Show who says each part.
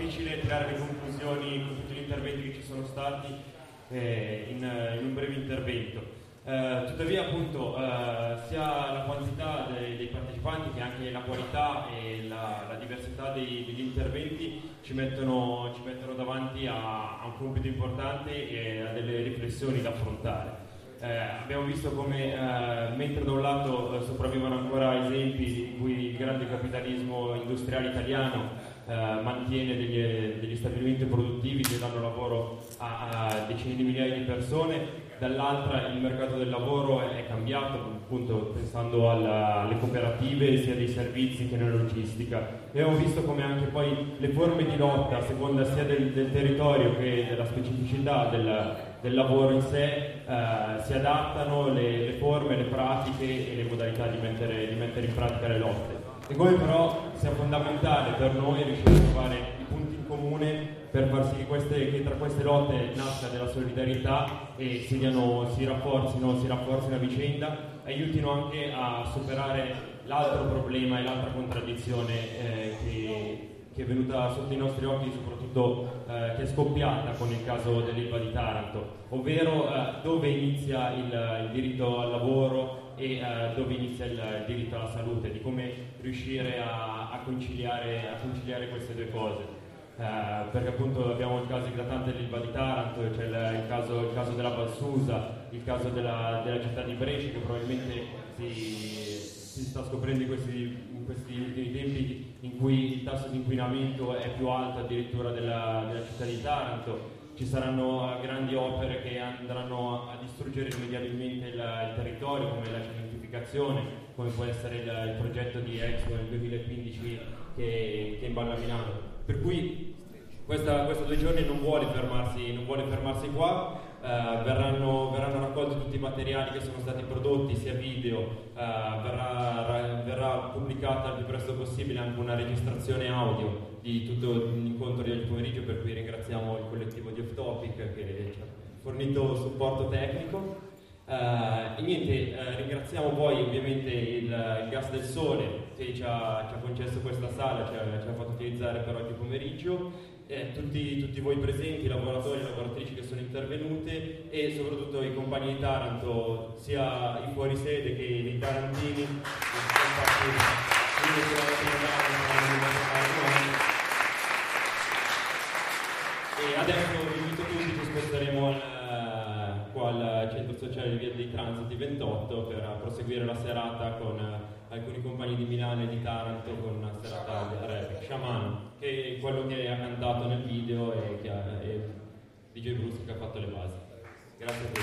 Speaker 1: difficile tirare le conclusioni con tutti gli interventi che ci sono stati in un breve intervento. Tuttavia appunto sia la quantità dei partecipanti che anche la qualità e la diversità degli interventi ci mettono davanti a un compito importante e a delle riflessioni da affrontare. Abbiamo visto come mentre da un lato sopravvivono ancora esempi in cui il grande capitalismo industriale italiano mantiene degli stabilimenti produttivi che danno lavoro a decine di migliaia di persone, dall'altra il mercato del lavoro è cambiato, appunto pensando alle cooperative sia dei servizi che nella logistica, e abbiamo visto come anche poi le forme di lotta a seconda sia del territorio che della specificità del lavoro in sé si adattano, le forme, le pratiche e le modalità di mettere in pratica le lotte. E come però sia fondamentale per noi riuscire a trovare i punti in comune per far sì che tra queste lotte nasca della solidarietà e si rafforzino a vicenda, aiutino anche a superare l'altro problema e l'altra contraddizione che è venuta sotto i nostri occhi, soprattutto che è scoppiata con il caso dell'Ilva di Taranto, ovvero dove inizia il diritto al lavoro e dove inizia il diritto alla salute, di come riuscire a conciliare queste due cose. Perché appunto abbiamo il caso eclatante dell'Ilva di Taranto, c'è il caso della Valsusa, il caso della città di Brescia, che probabilmente si sta scoprendo in questi ultimi tempi, in cui il tasso di inquinamento è più alto addirittura della città di Taranto. Ci saranno grandi opere che andranno a distruggere irrimediabilmente il territorio, come la cementificazione, come può essere il progetto di Expo nel 2015 che imballa Milano. Per cui questa 2 giorni non vuole fermarsi qua. Verranno raccolti tutti i materiali che sono stati prodotti, sia video, verrà pubblicata il più presto possibile anche una registrazione audio di tutto l'incontro di oggi pomeriggio, per cui ringraziamo il collettivo di Off Topic che ci ha fornito supporto tecnico. E niente, ringraziamo poi ovviamente il Gas del Sole che ci ha concesso questa sala, ci ha fatto utilizzare per oggi pomeriggio, tutti voi presenti, lavoratori e lavoratrici che sono intervenute, e soprattutto i compagni di Taranto, sia i fuorisede che i tarantini. E adesso vi invito tutti, ci sposteremo qua al centro sociale di Via dei Transiti 28 per proseguire la serata con alcuni compagni di Milano e di Taranto, con una serata di rap, Sciamano, che è quello che ha cantato nel video e DJ Bruce che ha fatto le basi. Grazie a tutti.